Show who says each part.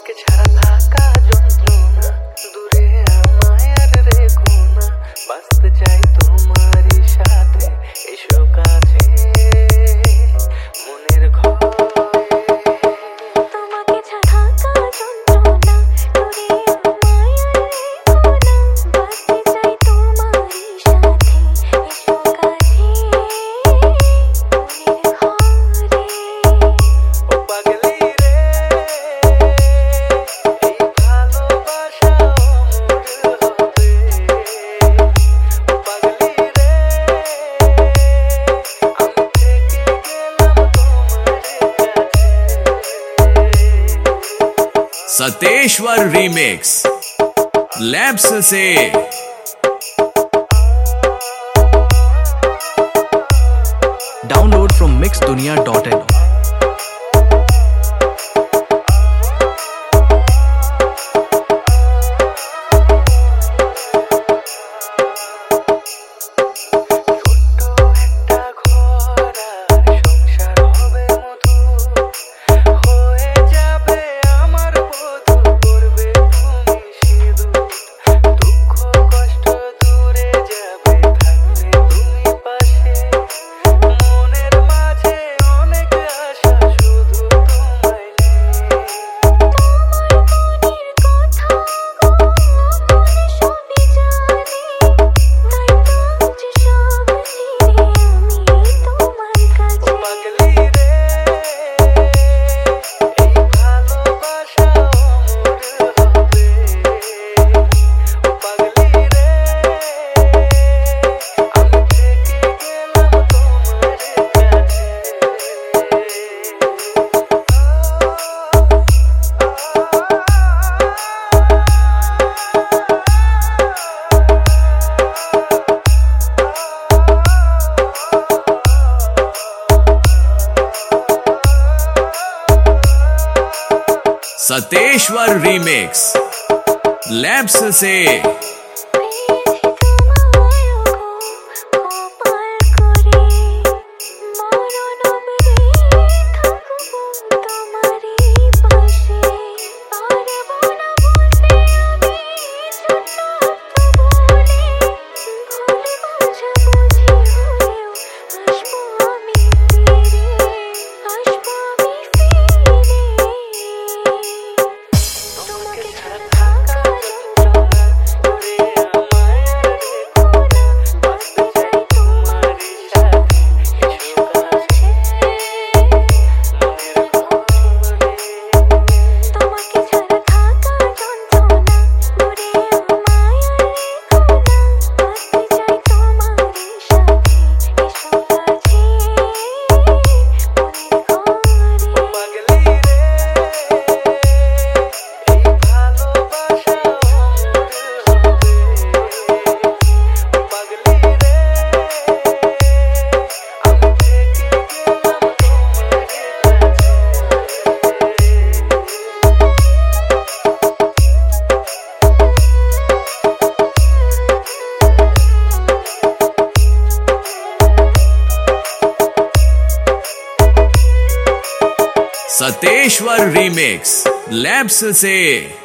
Speaker 1: তোমাকে ছাড়া থাকা যন্ত্রণা, দূরে আমায় আর রেখো না, বাঁচতে চাই তোমারই সাথে, এসো কাছে মনের ঘরে।
Speaker 2: তোমাকে ছাড়া থাকা যন্ত্রণা, দূরে আমায় আর রেখো না, বাঁচতে চাই তোমারই সাথে, এসো কাছে মনের ঘরে।
Speaker 1: ও পাগলি রে, এই ভালোবাসা অমর হবে। ও পাগলি রে, আমি থেকে গেলাম তোমার কাছে।
Speaker 3: सतेश्वर रीमिक्स लैब्स से
Speaker 4: डाउनलोड फ्रॉम mixdunia.in।
Speaker 1: ছোট্ট একটা ঘর আর সংসার হবে মধুর, হয়ে যাবে আমার বধূ, করবে তুমি সিঁদুর। দুঃখ কষ্ট দূরে যাবে থাকলে তুমি পাশে, মনের মাঝে অনেক আশা শুধু তোমায় নিয়ে।
Speaker 2: তোমার মনের কথা গো মন সবই জানে, তাই তো আজ সব ছেড়ে আমি তোমার কাছে।
Speaker 1: পাগলি রে, এই ভালোবাসা অমর হবে। ও পাগলি রে, আমি থেকে গেলাম তোমার কাছে।
Speaker 3: सतेश्वर रीमिक्स लैब्स से
Speaker 2: পেয়েছি তোমায় গো কপাল করে, মরণ অবধি থাকবো তোমারই পাশে। পারবো না বলতে আমি ছোট্ট একটা বলে, ভুল বোঝাবুঝি হলেও আসবো আমি ফিরে, আসবো আমি ফিরে। তোমাকে ছাড়া থাকা যন্ত্রণা, দূরে আমায় আর রেখো না, বাঁচতে চাই তোমারই সাথে, এসো কাছে মনের ঘরে। তোমাকে ছাড়া থাকা যন্ত্রণা, দূরে আমায় আর রেখো না, বাঁচতে চাই তোমারই সাথে, এসো কাছে মনের ঘরে।
Speaker 1: পাগলি রে, এই ভালোবাসা অমর হবে। ও পাগলি রে, আমি থেকে গেলাম তোমার
Speaker 3: सतेश्वर रीमिक्स लैब्स से